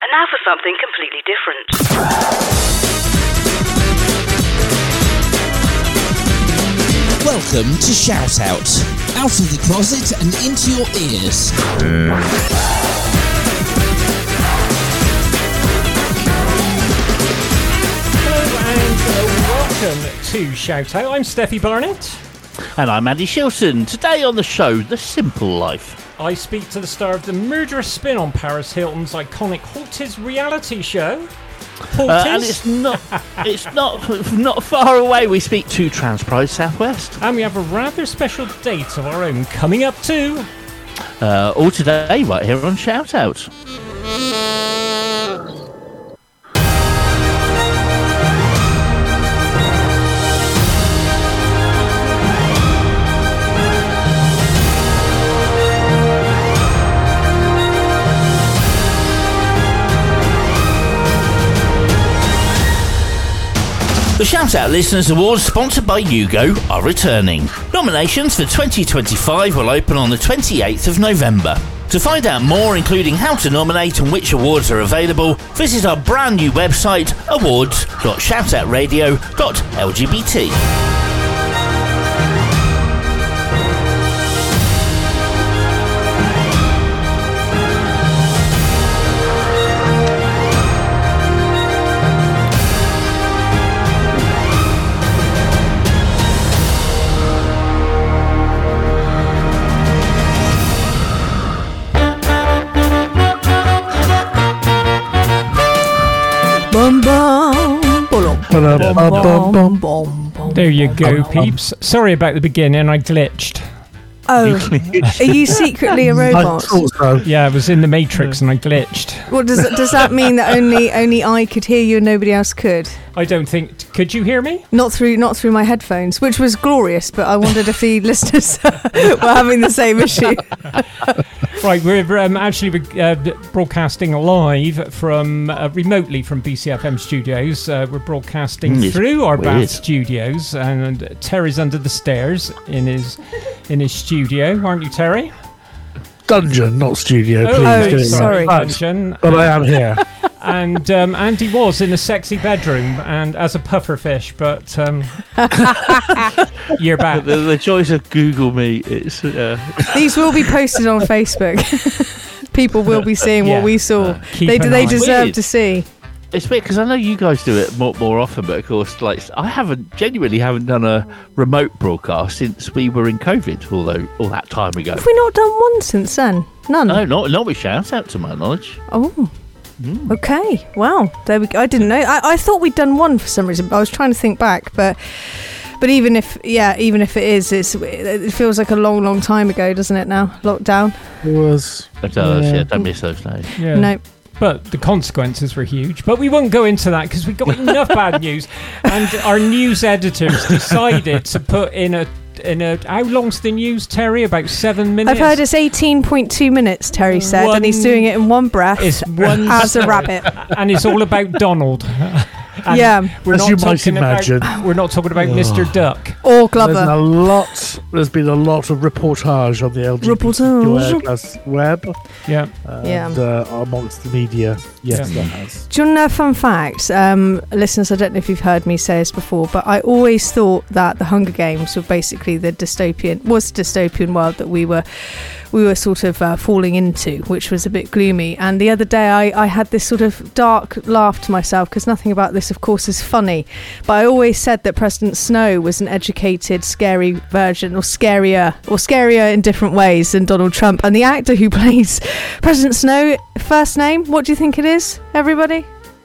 And now for something completely different. Welcome to Shout Out. Out of the closet and into your ears. Welcome to Shout Out. I'm Steffi Barnett. And I'm Andy Shilton. Today on the show, The Simple Life. I speak to the star of the murderous spin on Paris Hilton's iconic Halters reality show. And it's not far away. We speak to Transpride Southwest. And we have a rather special date of our own coming up too. All today, right here on Shout Out. The Shout Out Listeners Awards, sponsored by Yugo, are returning. Nominations for 2025 will open on the 28th of November. To find out more, including how to nominate and which awards are available, visit our brand new website, awards.shoutoutradio.lgbt. There you go, peeps. Sorry about the beginning, I glitched. Oh, are you secretly a robot? I thought so. Yeah, I was in the Matrix and I glitched. What does that mean that only I could hear you and nobody else could? I don't think. Could you hear me? Not through my headphones, which was glorious. But I wondered if the listeners were having the same issue. Right, we're actually broadcasting live from remotely from BCFM studios. We're broadcasting through our Bath studios, and Terry's under the stairs in his studio, aren't you, Terry? Dungeon, not studio, please. Sorry. Dungeon. But I am here. And Andy was in a sexy bedroom and as a pufferfish, but you're back. The choice of Google Meet, it's... These will be posted on Facebook. People will be seeing what we saw. They deserve to see. It's weird because I know you guys do it more often, but of course, like I genuinely haven't done a remote broadcast since we were in COVID, although all that time ago. Have we not done one since then? None? No, not with Shout Out to my knowledge. Oh. Okay, wow, there we go. I didn't know. I thought we'd done one for some reason. I was trying to think back, but even if it is, it feels like a long time ago, doesn't it? Now lockdown. It was. It does. Yeah, don't miss those days. Yeah. No. But the consequences were huge. But we won't go into that because we've got enough bad news. And our news editors decided to put in a how long's the news, Terry? About 7 minutes? I've heard it's 18.2 minutes, Terry said, and he's doing it in one breath as a rabbit. And it's all about Donald. And as you might imagine. We're not talking about Mr. Duck. Or Glover. There's been a lot of reportage on the LGBT web. Yeah. And amongst the media. Yes, there has. Do you want to know a fun fact? Listeners, I don't know if you've heard me say this before, but I always thought that the Hunger Games were basically the dystopian world that we were sort of falling into, which was a bit gloomy. And the other day I had this sort of dark laugh to myself, because nothing about this, of course, is funny. But I always said that President Snow was an educated, scary version, or scarier in different ways than Donald Trump. And the actor who plays President Snow, first name, what do you think it is, everybody?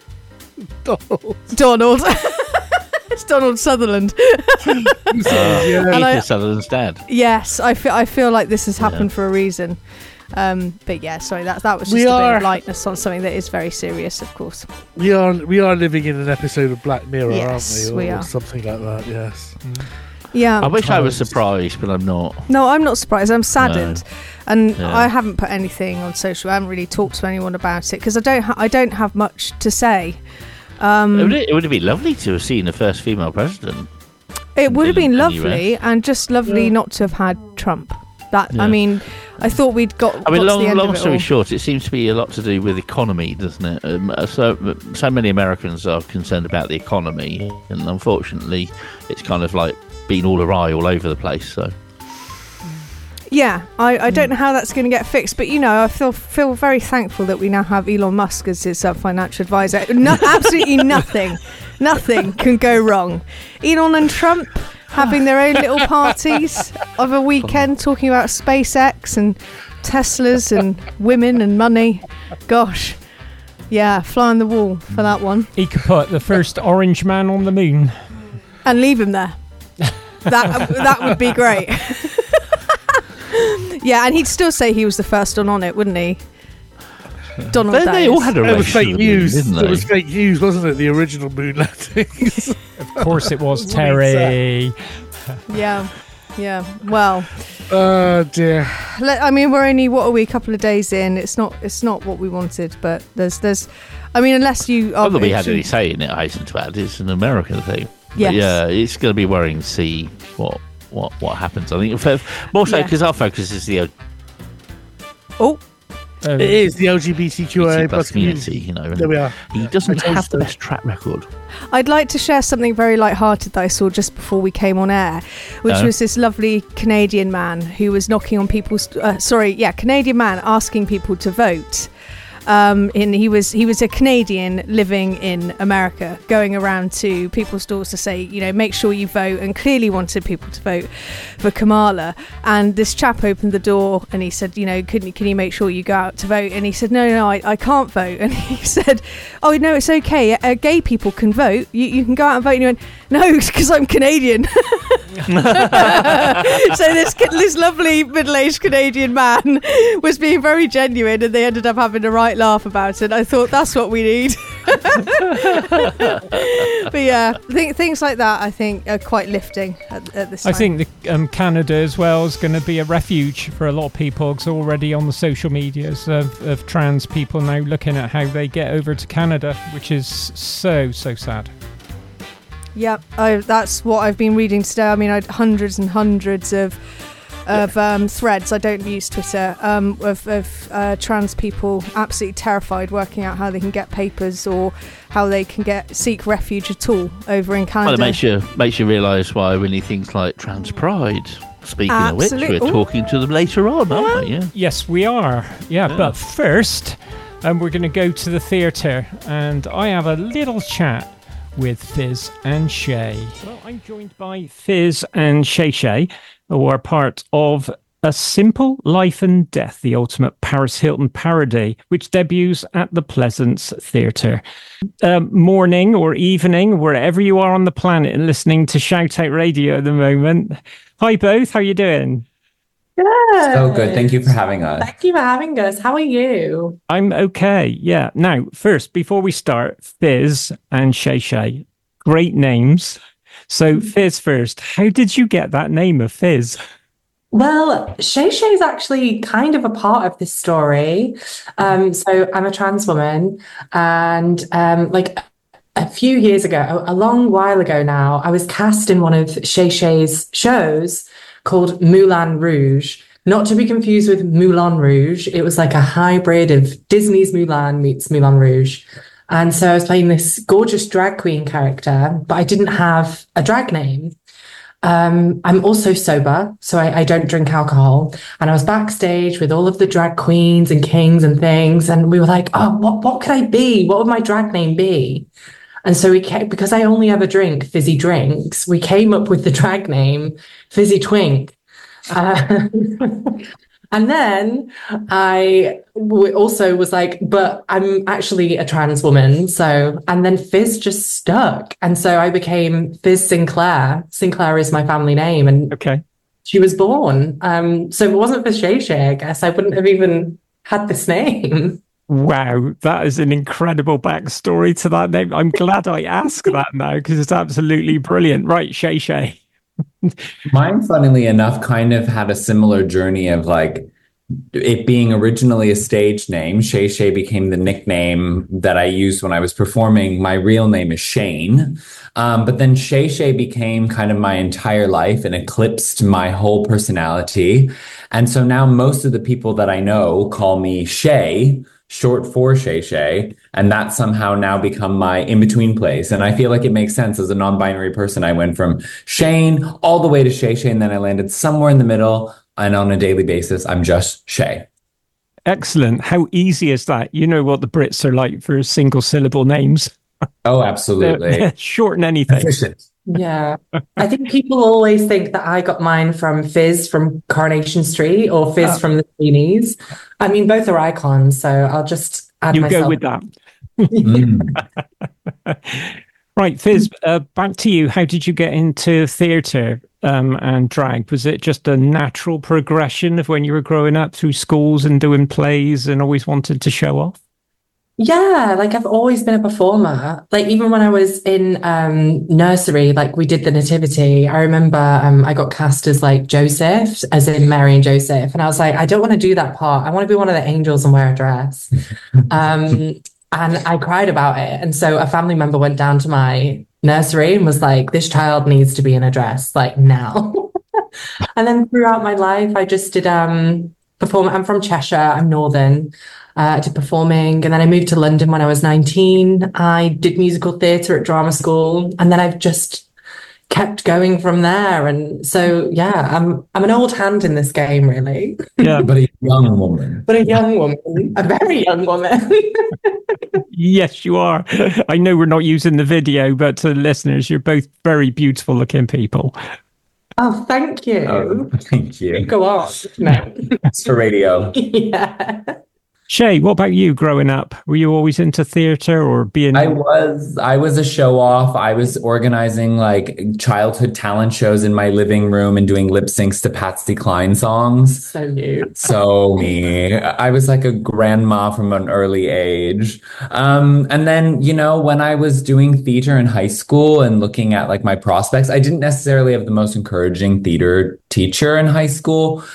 Donald. It's Donald Sutherland. Sutherland's dad. Yes, I feel like this has happened for a reason. But yeah, sorry, that was just a bit of lightness on something that is very serious, of course. We are living in an episode of Black Mirror, yes, aren't we? We are. Something like that, yes. Yeah. I wish I was surprised, but I'm not. No, I'm not surprised. I'm saddened. No. And I haven't put anything on social. I haven't really talked to anyone about it because I don't have much to say. It would have been lovely to have seen the first female president. It would have been lovely, and just lovely not to have had Trump, I mean, I thought we'd got. I mean, got to the end long of it story all. short, it seems to be a lot to do with economy, doesn't it? So many Americans are concerned about the economy, and unfortunately, it's kind of like been all awry all over the place. So. Yeah, I don't know how that's going to get fixed, but I feel very thankful that we now have Elon Musk as his financial advisor. Absolutely nothing can go wrong. Elon and Trump having their own little parties of a weekend, talking about SpaceX and Teslas and women and money. Gosh, yeah, fly on the wall for that one. He could put the first orange man on the moon and leave him there. That would be great. Yeah, and he'd still say he was the first one on it, wouldn't he? Donald Davis. They all had a It was fake news. didn't they? It was fake news, wasn't it? The original moon landings. Of course it was, Terry. Yeah. Well. Oh dear. I mean, we're only a couple of days in. It's not what we wanted, but there's. I mean, unless you. Not that we had any say in it, I hasten to add. It's an American thing. Yes. But yeah, it's going to be worrying to see what happens. I think more so because our focus is the It is the LGBTQIA plus community. There we are. He doesn't have the best track record. I'd like to share something very light-hearted that I saw just before we came on air, which was this lovely Canadian man who was knocking on people's. Canadian man asking people to vote. He was a Canadian living in America, going around to people's doors to say, make sure you vote, and clearly wanted people to vote for Kamala. And this chap opened the door and he said, can you make sure you go out to vote? And he said, no, I can't vote. And he said, oh no, it's okay. Gay people can vote. You can go out and vote. And he went, no, because I'm Canadian. So this lovely middle-aged Canadian man was being very genuine, and they ended up having a right laugh about it. I thought that's what we need. But yeah, things like that I think are quite lifting at this time. I think Canada as well is going to be a refuge for a lot of people, because already on the social medias of trans people now looking at how they get over to Canada, which is so sad. Yeah, that's what I've been reading today. I mean, I had hundreds and hundreds of threads. I don't use Twitter. Of trans people absolutely terrified, working out how they can get papers or how they can seek refuge at all over in Canada. Well, it makes you realise why we need things like trans pride. Speaking of which, we're talking to them later on, aren't we? Yeah. Yes, we are. Yeah. But first, we're going to go to the theatre, and I have a little chat with Fizz and Shay. Well, I'm joined by Fizz and Shay, who are part of A Simple Life and Death, the ultimate Paris Hilton parody, which debuts at the Pleasance Theatre. Morning or evening, wherever you are on the planet and listening to Shout Out Radio at the moment. Hi both, how you doing? Good. So good. Thank you for having us. Thank you for having us. How are you? I'm okay. Yeah. Now, first, before we start, Fizz and Shay, great names. So, Fizz first. How did you get that name of Fizz? Well, Shay is actually kind of a part of this story. So I'm a trans woman, and a few years ago, a long while ago now, I was cast in one of Shay's shows called Moulin Rouge, not to be confused with Moulin Rouge. It was like a hybrid of Disney's Mulan meets Moulin Rouge. And so I was playing this gorgeous drag queen character, but I didn't have a drag name. I'm also sober, so I don't drink alcohol. And I was backstage with all of the drag queens and kings and things. And we were like, oh, what could I be? What would my drag name be? And so because I only ever drink fizzy drinks, we came up with the drag name Fizzy Twink. And then I also was like, but I'm actually a trans woman. And then Fizz just stuck. And so I became Fizz Sinclair. Sinclair is my family name. And she was born. So if it wasn't for Shay, I guess I wouldn't have even had this name. Wow, that is an incredible backstory to that name. I'm glad I asked that now, because it's absolutely brilliant. Right, Shay. Mine, funnily enough, kind of had a similar journey of like it being originally a stage name, Shay Shay became the nickname that I used when I was performing. My real name is Shane. But then Shay Shay became kind of my entire life and eclipsed my whole personality. And so now most of the people that I know call me Shay, short for Shay Shay, and that somehow now become my in-between place. And I feel like it makes sense as a non-binary person. I went from Shane all the way to Shay Shay, and then I landed somewhere in the middle, and on a daily basis, I'm just Shay. Excellent. How easy is that? You know what the Brits are like for single syllable names. Oh, absolutely. Shorten anything. Efficient. Yeah. I think people always think that I got mine from Fizz from Coronation Street or Fizz from the Sweeneys. I mean, both are icons, so I'll just add myself. You go with that. Right, Fizz, back to you. How did you get into theatre and drag? Was it just a natural progression of when you were growing up through schools and doing plays and always wanted to show off? Yeah, like I've always been a performer. Like even when I was in nursery, like we did the nativity. I remember I got cast as like Joseph, as in Mary and Joseph. And I was like, I don't want to do that part. I want to be one of the angels and wear a dress. And I cried about it. And so a family member went down to my nursery and was like, this child needs to be in a dress, like now. And then throughout my life, I just did perform. I'm from Cheshire, I'm Northern. To performing, and then I moved to London when I was 19. I did musical theatre at drama school, and then I've just kept going from there. And so, yeah, I'm an old hand in this game, really. Yeah, but a young woman. But a young woman, a very young woman. Yes, you are. I know we're not using the video, but to the listeners, you're both very beautiful looking people. Oh, thank you. Oh, thank you. Go on. No. It's for radio. Yeah. Shay, what about you growing up? Were you always into theatre or being... I was a show off. I was organizing like childhood talent shows in my living room and doing lip syncs to Patsy Cline songs. So you. So me. I was like a grandma from an early age. And then, you know, when I was doing theater in high school and looking at like my prospects, I didn't necessarily have the most encouraging theater teacher in high school,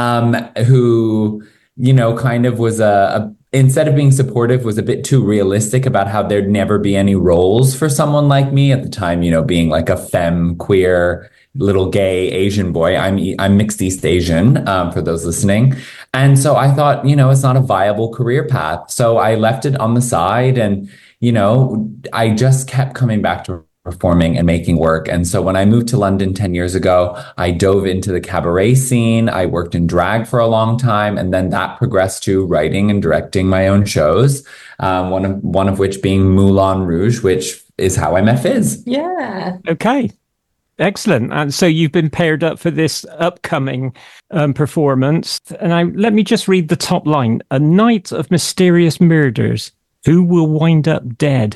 who, you know, kind of was instead of being supportive, was a bit too realistic about how there'd never be any roles for someone like me at the time, you know, being like a femme, queer, little gay Asian boy. I'm mixed East Asian, for those listening. And so I thought, you know, it's not a viable career path. So I left it on the side and, you know, I just kept coming back to performing and making work. And so when I moved to London 10 years ago, I dove into the cabaret scene. I worked in drag for a long time. And then that progressed to writing and directing my own shows. One of which being Moulin Rouge, which is how I met Fizz. Yeah. Okay. Excellent. And so you've been paired up for this upcoming performance. And let me just read the top line. A night of mysterious murders. Who will wind up dead?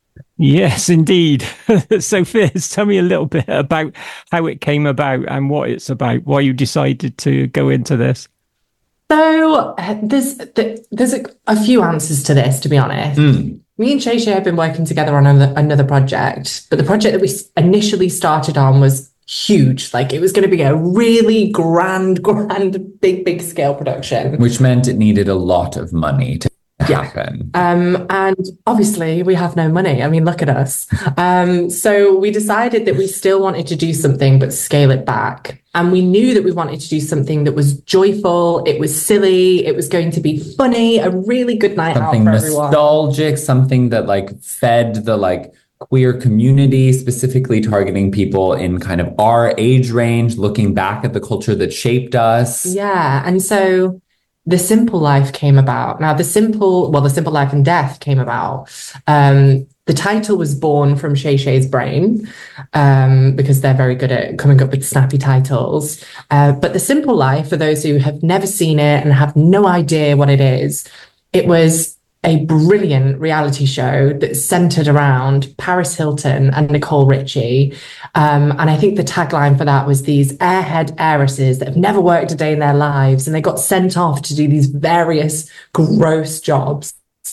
Yes, indeed. So Fizz, tell me a little bit about how it came about and what it's about, why you decided to go into this. So there's a few answers to this, to be honest. Me and Shay Shay have been working together on another project, but the project that we initially started on was huge. Like it was going to be a really grand, big scale production. Which meant it needed a lot of money to happen. And obviously we have no money. I mean, look at us. So we decided that we still wanted to do something, but scale it back. And we knew that we wanted to do something that was joyful. It was silly. It was going to be funny. A really good night out for everyone. Something nostalgic, something that like fed the like queer community, specifically targeting people in kind of our age range, looking back at the culture that shaped us. Yeah. And so The Simple Life came about. Now, The Simple Life and Death came about. The title was born from Shay Shay's brain, because they're very good at coming up with snappy titles. But The Simple Life, for those who have never seen it and have no idea what it is, it was a brilliant reality show that centered around Paris Hilton and Nicole Richie. And I think the tagline for that was these airhead heiresses that have never worked a day in their lives, and they got sent off to do these various gross jobs.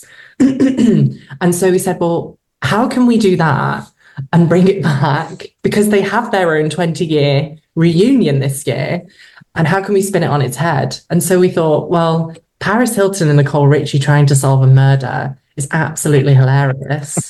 And so we said, well, how can we do that and bring it back? Because they have their own 20-year reunion this year. And how can we spin it on its head? And so we thought, well, Paris Hilton and Nicole Richie trying to solve a murder is absolutely hilarious.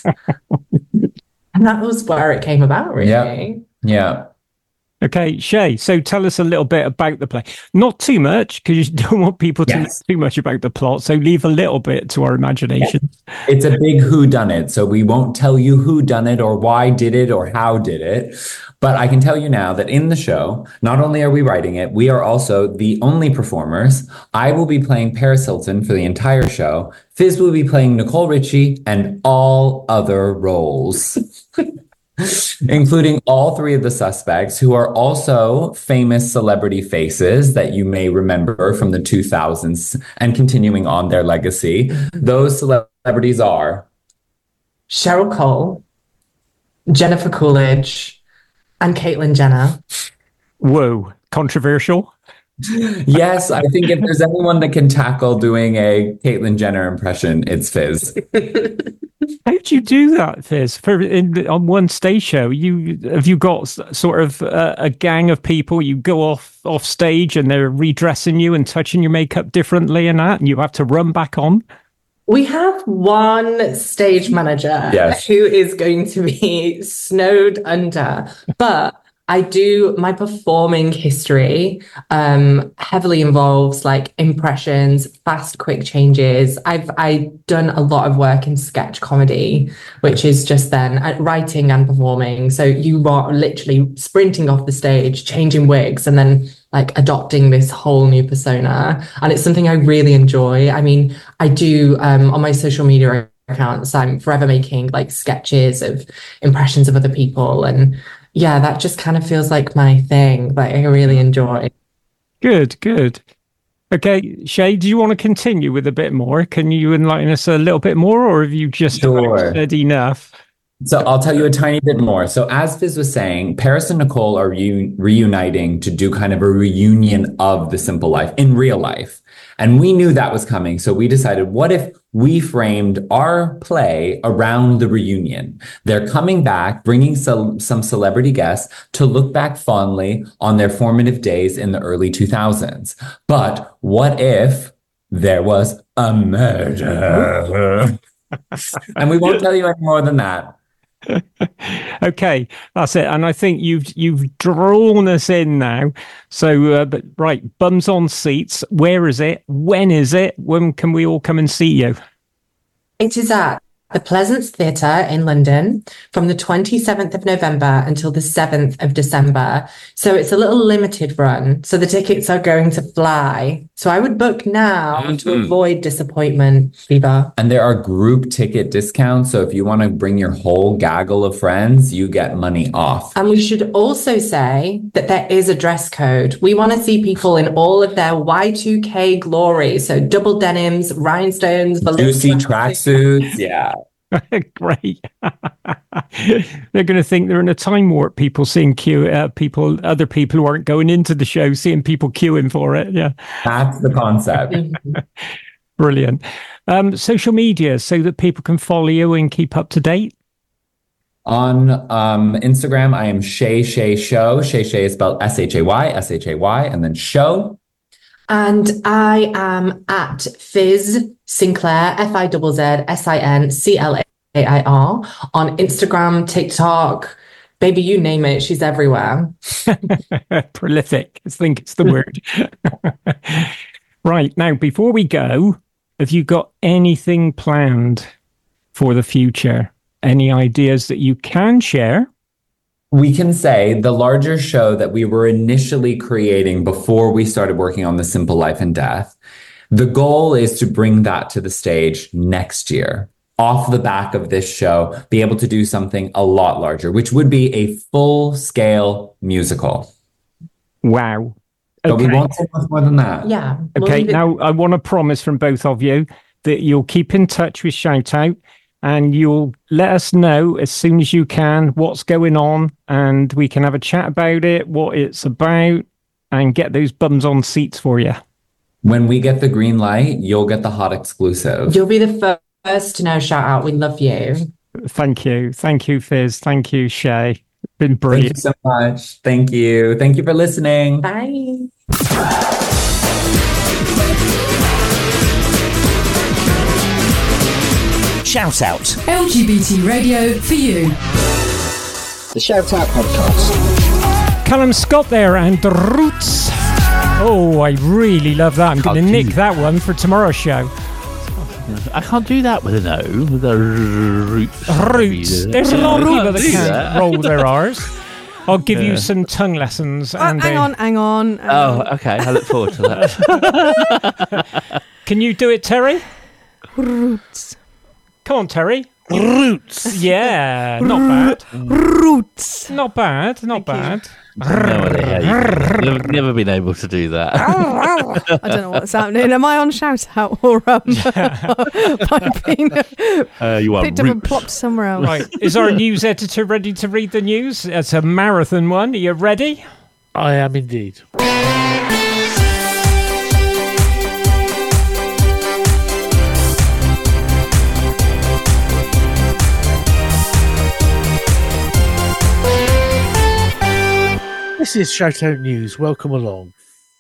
And that was where it came about, really. Yeah. Okay, Shay, so tell us a little bit about the play. Not too much, because you don't want people to know too much about the plot, so leave a little bit to our imagination. It's a big whodunit, so we won't tell you who done it or why did it or how did it. But I can tell you now that in the show, not only are we writing it, we are also the only performers. I will be playing Paris Hilton for the entire show. Fizz will be playing Nicole Richie and all other roles. Including all three of the suspects who are also famous celebrity faces that you may remember from the 2000s and continuing on their legacy. Those celebrities are Cheryl Cole, Jennifer Coolidge, and Caitlyn Jenner. Whoa, controversial. Yes, I think if there's anyone that can tackle doing a Caitlyn Jenner impression, it's Fizz. How'd you do that, Fizz? On one stage show, have you got sort of a gang of people? You go off stage and they're redressing you and touching your makeup differently and that, and you have to run back on? We have one stage manager who is going to be snowed under, but my performing history heavily involves like impressions, fast, quick changes. I've done a lot of work in sketch comedy, which is just then writing and performing. So you are literally sprinting off the stage, changing wigs, and then like adopting this whole new persona. And it's something I really enjoy. I mean, I do on my social media accounts, I'm forever making like sketches of impressions of other people, and yeah, that just kind of feels like my thing. Like I really enjoy. Good. Okay, Shay, do you want to continue with a bit more? Can you enlighten us a little bit more, or have you just said enough? So I'll tell you a tiny bit more. So as Fizz was saying, Paris and Nicole are reuniting to do kind of a reunion of The Simple Life in real life. And we knew that was coming. So we decided, what if we framed our play around the reunion? They're coming back, bringing some celebrity guests to look back fondly on their formative days in the early 2000s. But what if there was a murder? And we won't tell you any more than that. Okay, that's it. And I think you've drawn us in now. So, but right, bums on seats. Where is it? When is it? When can we all come and see you? It is at the Pleasance Theatre in London from the 27th of November until the 7th of December. So it's a little limited run. So the tickets are going to fly. So I would book now to avoid disappointment, Fever. And there are group ticket discounts. So if you want to bring your whole gaggle of friends, you get money off. And we should also say that there is a dress code. We want to see people in all of their Y2K glory. So double denims, rhinestones, juicy tracksuits. Yeah. Great. They're going to think they're in a time warp. People seeing other people who aren't going into the show, seeing people queuing for it. Yeah, that's the concept. Brilliant. Social media so that people can follow you and keep up to date. On Instagram, I am Shay Show. Shay is spelled SHAY, and then show. And I am at Fizz Sinclair, FIZZSINCLAIR on Instagram, TikTok, baby, you name it, she's everywhere. Prolific, I think it's the word. Right, now, before we go, have you got anything planned for the future? Any ideas that you can share? We can say the larger show that we were initially creating before we started working on The Simple Life and Death, the goal is to bring that to the stage next year. Off the back of this show, be able to do something a lot larger, which would be a full-scale musical. Wow. But we won't say much more than that. Yeah. Okay, now I want to promise from both of you that you'll keep in touch with Shout Out, and you'll let us know as soon as you can what's going on, and we can have a chat about it, what it's about, and get those bums on seats for you. When we get the green light, you'll get the hot exclusive. You'll be the first to know. Shout Out. We love you. Thank you. Thank you, Fizz. Thank you, Shay. Been brilliant. Thank you so much. Thank you. Thank you for listening. Bye. Shout out. LGBT radio for you. The Shout Out Podcast. Callum Scott there and The Roots. Oh, I really love that. I'm going to nick that one for tomorrow's show. I can't do that with an O, with a roots. Roots. There's a lot of people that can't roll their R's. I'll give you some tongue lessons. And, hang on. Oh, okay. I look forward to that. Can you do it, Terry? Roots. Come on, Terry. Roots. Yeah, not bad. Roots. Not bad. Not bad. No idea. You've never been able to do that. I don't know what's happening. Am I on shout out or am I being you are picked up and plopped somewhere else? Right. Is our news editor ready to read the news? It's a marathon one. Are you ready? I am indeed. This is Shout Out News. Welcome along.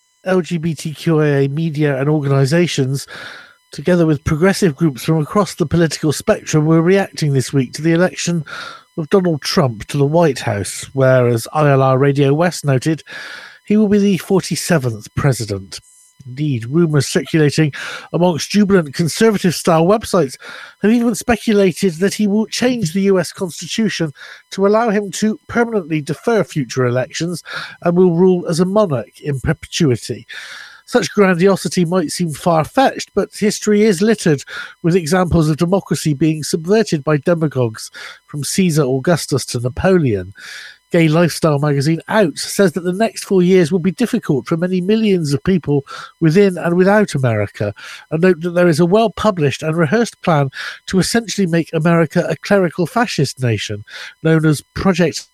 LGBTQIA media and organisations, together with progressive groups from across the political spectrum, were reacting this week to the election of Donald Trump to the White House, where, as ILR Radio West noted, he will be the 47th president. Indeed, rumours circulating amongst jubilant conservative-style websites have even speculated that he will change the US Constitution to allow him to permanently defer future elections and will rule as a monarch in perpetuity. Such grandiosity might seem far-fetched, but history is littered with examples of democracy being subverted by demagogues, from Caesar Augustus to Napoleon. Gay lifestyle magazine Out says that the next 4 years will be difficult for many millions of people within and without America, and note that there is a well-published and rehearsed plan to essentially make America a clerical fascist nation, known as Project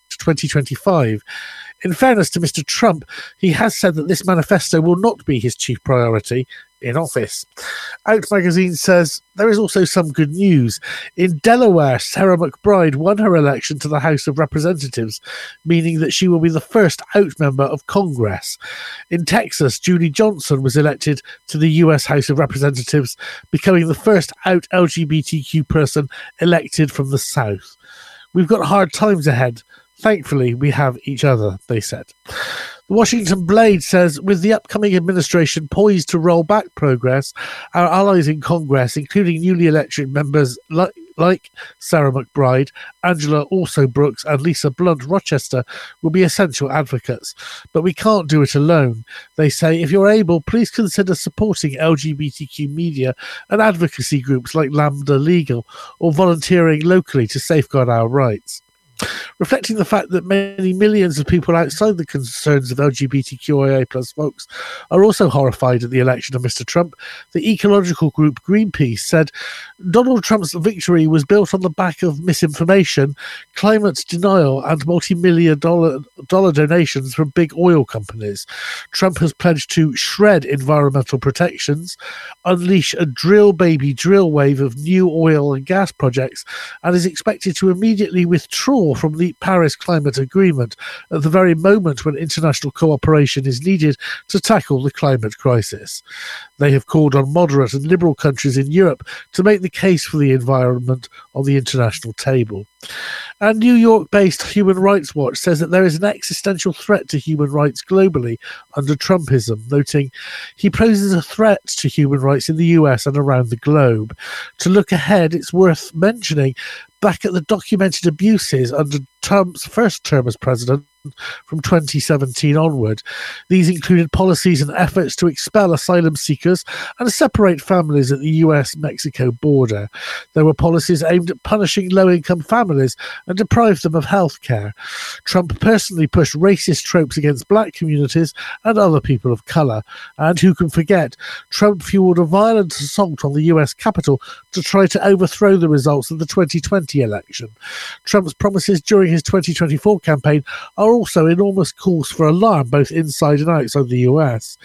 2025. In fairness to Mr. Trump, he has said that this manifesto will not be his chief priority in office. Out magazine says there is also some good news. In Delaware, Sarah McBride won her election to the House of Representatives, meaning that she will be the first out member of Congress. In Texas, Julie Johnson was elected to the US House of Representatives, becoming the first out LGBTQ person elected from the South. We've got hard times ahead. Thankfully, we have each other, they said. The Washington Blade says, with the upcoming administration poised to roll back progress, our allies in Congress, including newly elected members like Sarah McBride, Angela Also Brooks, and Lisa Blunt Rochester, will be essential advocates. But we can't do it alone. They say, if you're able, please consider supporting LGBTQ media and advocacy groups like Lambda Legal, or volunteering locally to safeguard our rights. Reflecting the fact that many millions of people outside the concerns of LGBTQIA plus folks are also horrified at the election of Mr. Trump, the ecological group Greenpeace said Donald Trump's victory was built on the back of misinformation, climate denial, and multi-million dollar donations from big oil companies. Trump has pledged to shred environmental protections, unleash a drill baby drill wave of new oil and gas projects, and is expected to immediately withdraw from the Paris Climate Agreement at the very moment when international cooperation is needed to tackle the climate crisis. They have called on moderate and liberal countries in Europe to make the case for the environment on the international table. And New York-based Human Rights Watch says that there is an existential threat to human rights globally under Trumpism, noting he poses a threat to human rights in the US and around the globe. To look ahead, it's worth mentioning back at the documented abuses under Trump's first term as president from 2017 onward. These included policies and efforts to expel asylum seekers and separate families at the US-Mexico border. There were policies aimed at punishing low-income families and deprived them of health care. Trump personally pushed racist tropes against black communities and other people of colour. And who can forget, Trump fueled a violent assault on the US Capitol to try to overthrow the results of the 2020 election. Trump's promises during his 2024 campaign are also enormous calls for alarm both inside and outside the US.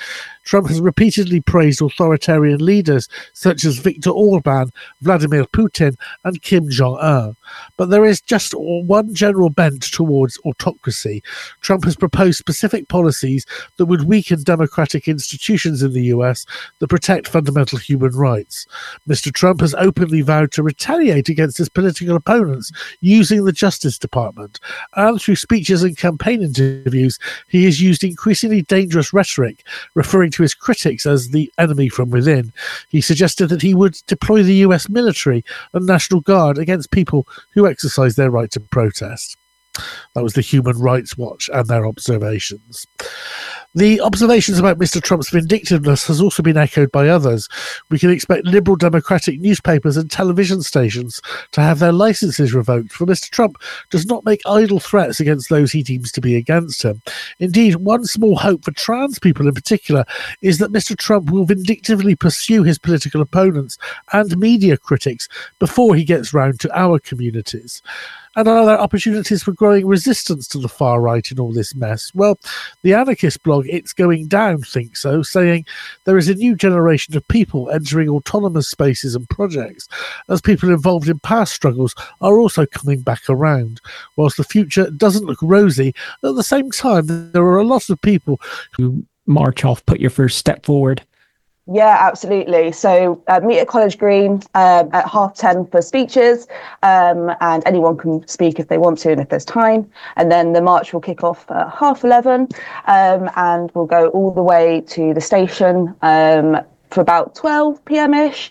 Trump has repeatedly praised authoritarian leaders such as Viktor Orban, Vladimir Putin, and Kim Jong-un. But there is just one general bent towards autocracy. Trump has proposed specific policies that would weaken democratic institutions in the US that protect fundamental human rights. Mr. Trump has openly vowed to retaliate against his political opponents using the Justice Department, and through speeches and campaign interviews, he has used increasingly dangerous rhetoric, referring to his critics as the enemy from within. He suggested that he would deploy the US military and National Guard against people who exercise their right to protest. That was the Human Rights Watch and their observations. The observations about Mr. Trump's vindictiveness has also been echoed by others. We can expect liberal democratic newspapers and television stations to have their licenses revoked, for Mr. Trump does not make idle threats against those he deems to be against him. Indeed, one small hope for trans people in particular is that Mr. Trump will vindictively pursue his political opponents and media critics before he gets round to our communities. And are there opportunities for growing resistance to the far right in all this mess? Well, the anarchist blog It's Going Down thinks so, saying there is a new generation of people entering autonomous spaces and projects, as people involved in past struggles are also coming back around. Whilst the future doesn't look rosy, at the same time, there are a lot of people who march off, put your first step forward. Yeah, absolutely. So meet at College Green at 10:30 for speeches, and anyone can speak if they want to and if there's time. And then the march will kick off at 11:30, and we'll go all the way to the station for about 12 p.m.-ish.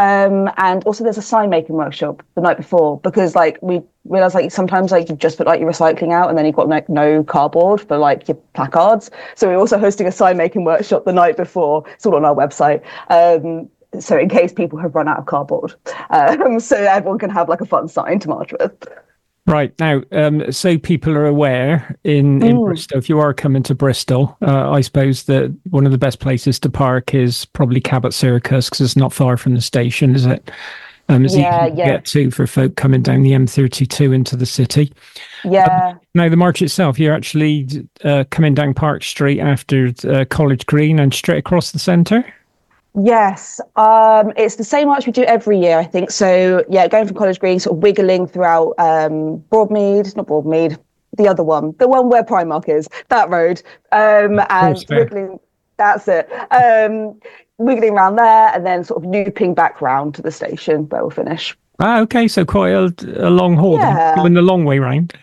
And also there's a sign making workshop the night before, because we realize sometimes you just put your recycling out and then you've got no cardboard for your placards. So we're also hosting a sign making workshop the night before. It's all on our website. So in case people have run out of cardboard, so everyone can have a fun sign to march with. Right, now, so people are aware in Bristol, if you are coming to Bristol, I suppose that one of the best places to park is probably Cabot Circus, because it's not far from the station, is it? It's easy to get to for folk coming down the M32 into the city. Yeah. Now, the march itself, you're actually coming down Park Street after College Green and straight across the centre? Yes, it's the same march we do every year, I think. So, going from College Green, sort of wiggling throughout not Broadmead, the other one, the one where Primark is, that road, and wiggling, that's it, wiggling around there and then sort of looping back round to the station where we'll finish. Ah, okay, so quite a long haul, going the long way round.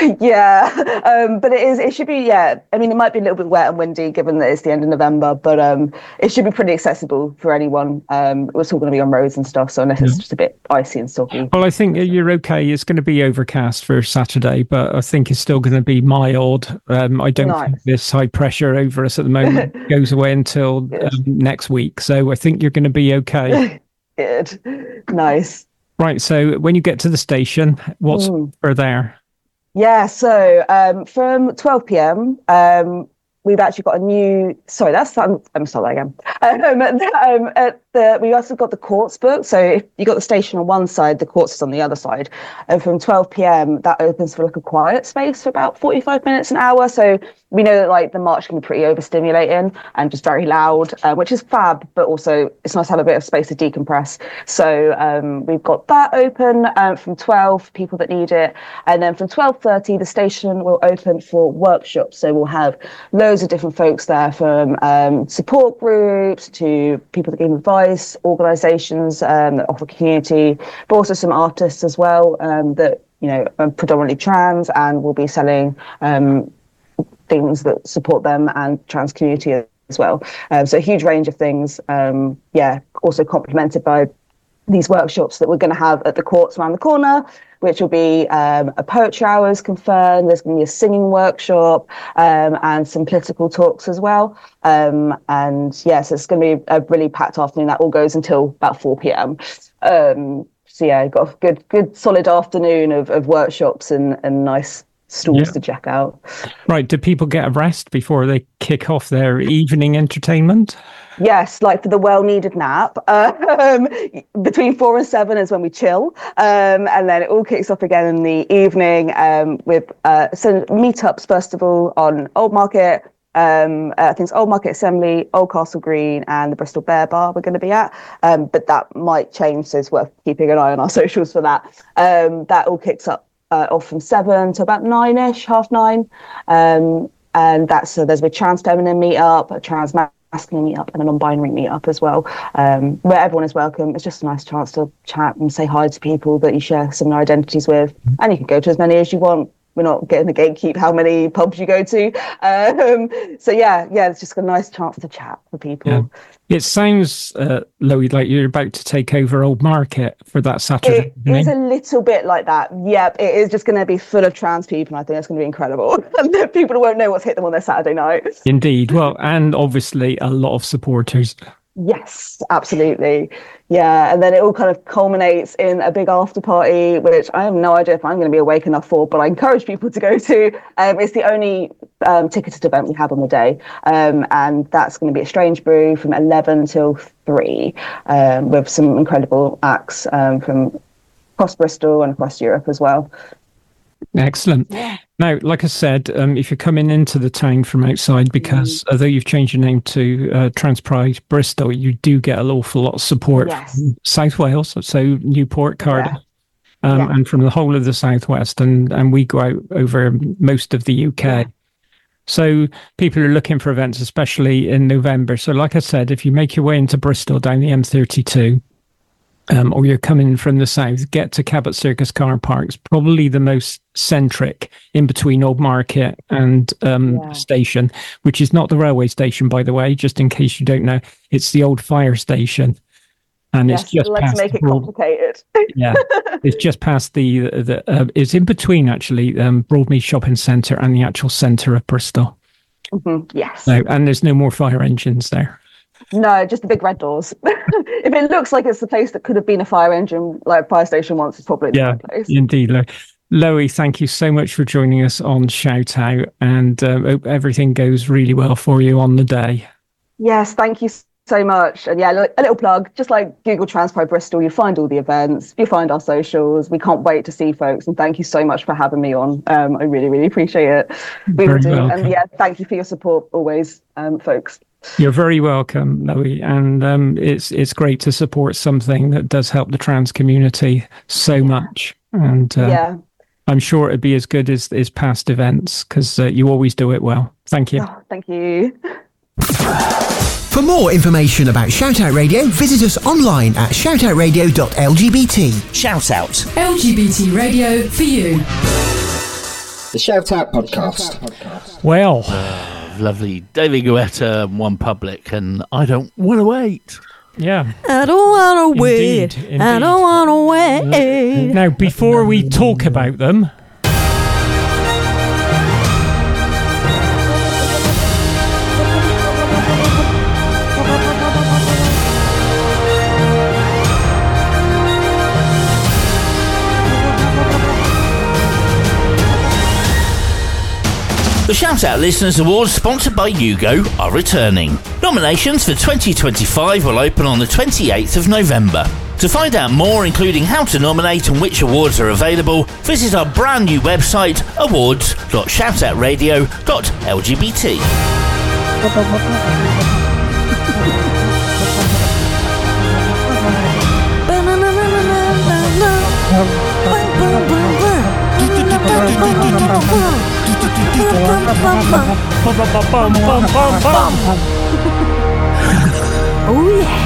But it should be, I mean, it might be a little bit wet and windy given that it's the end of November, but it should be pretty accessible for anyone. It's all going to be on roads and stuff, so unless it's just a bit icy and soggy. Well, I think you're okay. It's going to be overcast for Saturday, but I think it's still going to be mild. I don't think this high pressure over us at the moment goes away until next week, so I think you're going to be okay. Good. Nice. Right, so when you get to the station, what's for there? Yeah, so from 12 p.m, we've actually got a new. Sorry, let me start that again. We also got the courts book. So if you got the station on one side, the courts is on the other side. And from 12 p.m, that opens for a quiet space for about 45 minutes, an hour. So we know that the march can be pretty overstimulating and just very loud, which is fab, but also it's nice to have a bit of space to decompress. So we've got that open from 12 for people that need it. And then from 12:30, the station will open for workshops. So we'll have loads of different folks there, from support groups to people that give advice, organisations that offer community, but also some artists as well that are predominantly trans and will be selling things that support them and trans community as well. So a huge range of things. Also complemented by these workshops that we're going to have at the courts around the corner, which will be a poetry hours confirmed. There's going to be a singing workshop and some political talks as well. So it's going to be a really packed afternoon. That all goes until about 4 p.m. Got a good solid afternoon of workshops and nice stalls to check out. Right. Do people get a rest before they kick off their evening entertainment? Yes, for the well-needed nap. Between 4 and 7 is when we chill. And then it all kicks off again in the evening with some meetups, first of all, on Old Market, I think it's Old Market Assembly, Old Castle Green, and the Bristol Bear Bar we're going to be at. But that might change, so it's worth keeping an eye on our socials for that. That all kicks off from 7 to about 9ish, 9:30. And that's there's a trans feminine meetup, a trans masculine meetup, and a non-binary meetup as well, where everyone is welcome. It's just a nice chance to chat and say hi to people that you share similar identities with, and you can go to as many as you want. We're not getting the gatekeep how many pubs you go to. So yeah, it's just a nice chance to chat with people. Yeah. It sounds, Loie, like you're about to take over Old Market for that Saturday. It is a little bit like that. Yep, it is just going to be full of trans people, and I think it's going to be incredible. And people won't know what's hit them on their Saturday night. Indeed. Well, and obviously a lot of supporters. Yes, absolutely. Yeah, and then it all kind of culminates in a big after party, which I have no idea if I'm going to be awake enough for, but I encourage people to go to. It's the only ticketed event we have on the day, and that's going to be at Strange Brew from 11 till 3, with some incredible acts from across Bristol and across Europe as well. Excellent. Yeah. Now, like I said, if you're coming into the town from outside, because although you've changed your name to Trans Pride Bristol, you do get an awful lot of support from South Wales, so Newport, Cardiff, and from the whole of the Southwest, and we go out over most of the UK. Yeah. So people are looking for events, especially in November. So like I said, if you make your way into Bristol down the M32, or you're coming from the south, get to Cabot Circus car parks, probably the most centric in between Old Market and station, which is not the railway station, by the way, just in case you don't know. It's the old fire station. And it's just let's make it complicated. Yeah, it's just past the it's in between, actually, Broadmead Shopping Centre and the actual centre of Bristol. Mm-hmm. Yes. No, and there's no more fire engines there. No, just the big red doors. If it looks like it's the place that could have been a fire engine, like a fire station once, it's probably the right place. Indeed. Loie, thank you so much for joining us on Shout Out, and hope everything goes really well for you on the day. Yes, thank you so much. And yeah, a little plug, just like Google Trans Pride Bristol, you find all the events, you find our socials. We can't wait to see folks, and thank you so much for having me on. I really, really appreciate it. We will do. And yeah, thank you for your support always, folks. You're very welcome, Loie, and it's great to support something that does help the trans community so much. And I'm sure it'd be as good as past events, because you always do it well. Thank you. Oh, thank you. For more information about Shout Out Radio, visit us online at shoutoutradio.lgbt. Shout Out. LGBT radio for you. The Shout Out Podcast. Well... lovely David Guetta and One Public, and I Don't Want to Wait. Yeah. I don't want to wait. Indeed. I don't want to wait. Now, before we talk about them... The Shout Out Listeners Awards, sponsored by Yugo, are returning. Nominations for 2025 will open on the 28th of November. To find out more, including how to nominate and which awards are available, visit our brand new website, awards.shoutoutradio.lgbt. Oh yeah.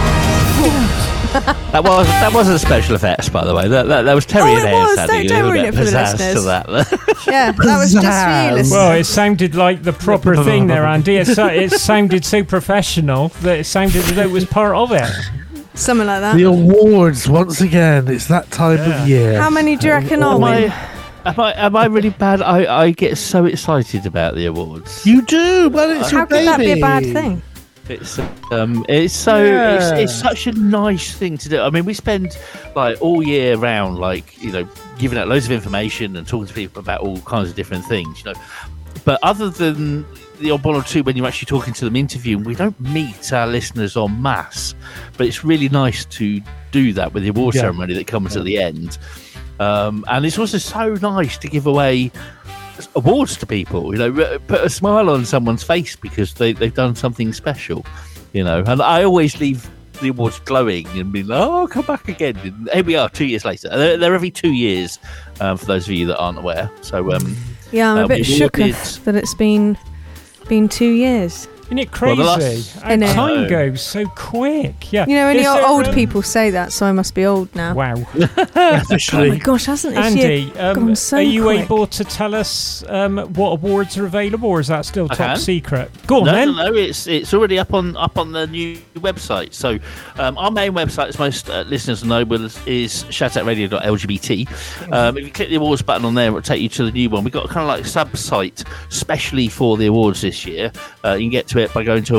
That wasn't special effects, by the way. That was Terry and Ayers adding a little bit of pizzazz to that. Yeah, that was just for you. Well, it sounded like the proper thing there, Andy. It sounded so professional that it sounded as though it was part of it. Something like that. The awards, once again. It's that time of year. How many do you reckon I'll win? Am I really bad? I get so excited about the awards. You do? Well, it's your baby. How could that be a bad thing? It's such a nice thing to do. I mean, we spend like all year round, like, you know, giving out loads of information and talking to people about all kinds of different things, you know. But other than the odd one or two when you're actually talking to them, interviewing, we don't meet our listeners en masse. But it's really nice to do that with the award ceremony that comes at the end. And it's also so nice to give away awards to people. Put a smile on someone's face because they've done something special. And I always leave the awards glowing and be like, "Oh, come back again." And here we are 2 years later. They're every 2 years, for those of you that aren't aware. So yeah, I'm a bit shook that it's been 2 years. Isn't it crazy? And time goes so quick. Yeah. Only old people say that, so I must be old now. Wow. Officially. Oh my gosh, hasn't this Andy, year gone so are you quick? able to tell us what awards are available, or is that still top secret? Go on, then. No, it's already up on the new website. So our main website, as most listeners know, is shoutoutradio.lgbt. If you click the awards button on there, it will take you to the new one. We've got a kind of like sub-site specially for the awards this year. You can get to it by going to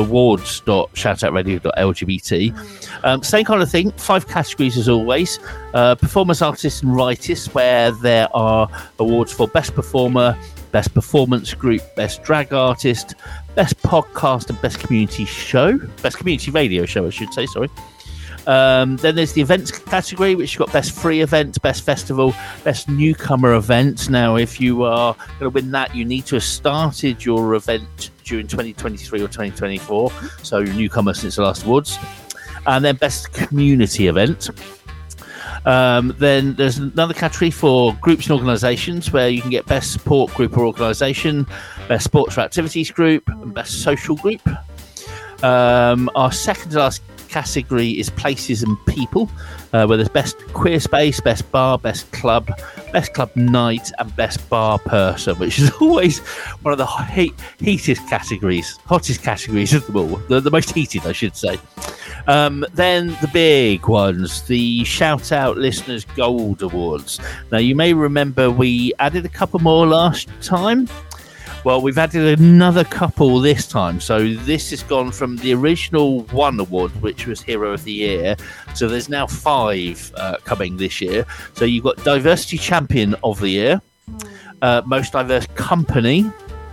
awards.shoutoutradio.lgbt. Same kind of thing, 5 categories as always. Performers, artists and writers, where there are awards for best performer, best performance group, best drag artist, best podcast and best community radio show, I should say, sorry. Then there's the events category, which you've got best free event, best festival, best newcomer event. Now, if you are going to win that, you need to have started your event during 2023 or 2024, so you're a newcomer since the last awards. And then best community event. Then there's another category for groups and organisations, where you can get best support group or organisation, best sports or activities group, and best social group. Our second to last category is places and people, where there's best queer space, best bar, best club night, and best bar person, which is always one of the hottest categories of them all, the most heated, I should say. Then the big ones, the Shout Out Listeners Gold Awards. Now, you may remember we added a couple more last time. Well, we've added another couple this time. So this has gone from the original 1 award, which was Hero of the Year. So there's now 5 coming this year. So you've got Diversity Champion of the Year, Most Diverse Company,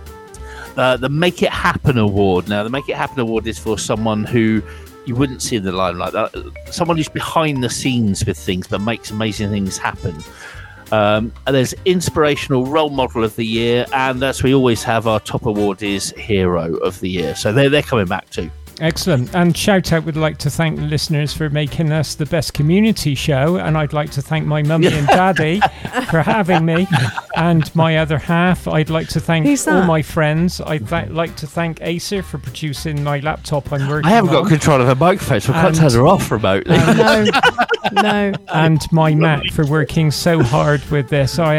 the Make It Happen Award. Now, the Make It Happen Award is for someone who you wouldn't see in the limelight. Someone who's behind the scenes with things but makes amazing things happen. And there's Inspirational Role Model of the Year, and as we always have, our top award is Hero of the Year. So they're coming back too. Excellent. And Shout Out would like to thank the listeners for making us the best community show, and I'd like to thank my mummy and daddy for having me, and my other half. I'd like to thank all my friends. I'd like to thank Acer for producing my laptop I'm working on. I haven't got control of her microphone, so I can't turn her off remotely. No. And my Mac for working so hard with this. I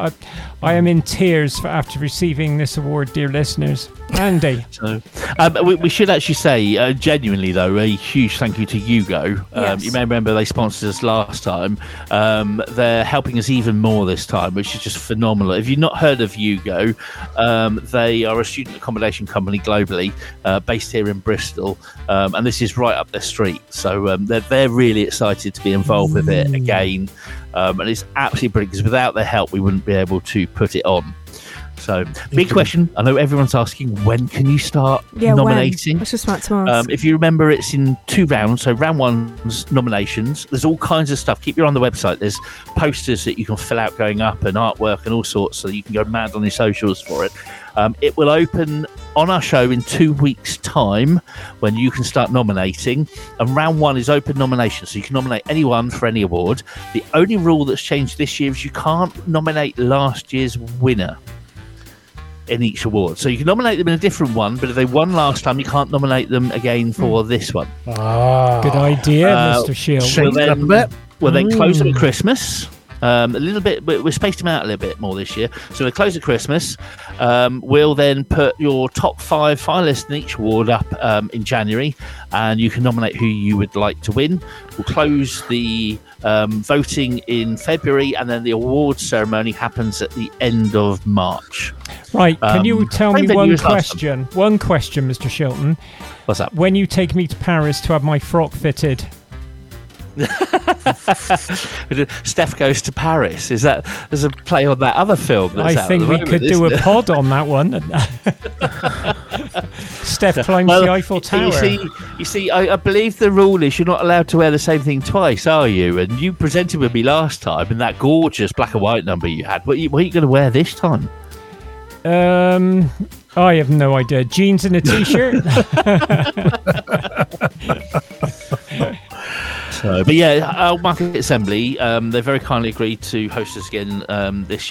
am in tears after receiving this award, dear listeners. Andy. So, we should actually say, genuinely though, a huge thank you to Yugo. Yes. You may remember they sponsored us last time. They're helping us even more this time, which is just phenomenal. If you've not heard of Yugo, they are a student accommodation company globally, based here in Bristol, and this is right up their street. So they're really excited to be involved with it again. And it's absolutely brilliant, because without their help, we wouldn't be able to put it on. So, big question. I know everyone's asking, when can you start nominating? I was just about to ask. If you remember, it's in 2 rounds. So, round 1's nominations. There's all kinds of stuff. Keep your eye on the website. There's posters that you can fill out going up, and artwork and all sorts, so you can go mad on your socials for it. It will open on our show in 2 weeks' time, when you can start nominating. And round 1 is open nomination, so you can nominate anyone for any award. The only rule that's changed this year is you can't nominate last year's winner in each award. So you can nominate them in a different one, but if they won last time, you can't nominate them again for this one. Good idea, Mr. Shield. We'll then close them at Christmas. A little bit, we're spaced them out a little bit more this year. So we'll close at Christmas. We'll then put your top 5 finalists in each award up in January, and you can nominate who you would like to win. We'll close the voting in February, and then the awards ceremony happens at the end of March. Right, can you tell me one question? One question, Mr. Shilton. What's up? When you take me to Paris to have my frock fitted? Steph Goes to Paris. Is that there's a play on that other film? That's I think we could do a pod on that one. Steph climbs the Eiffel Tower. You see, I believe the rule is you're not allowed to wear the same thing twice, are you? And you presented with me last time in that gorgeous black and white number you had. What are you going to wear this time? I have no idea. Jeans and a t-shirt. But yeah, Market Assembly, they very kindly agreed to host us again this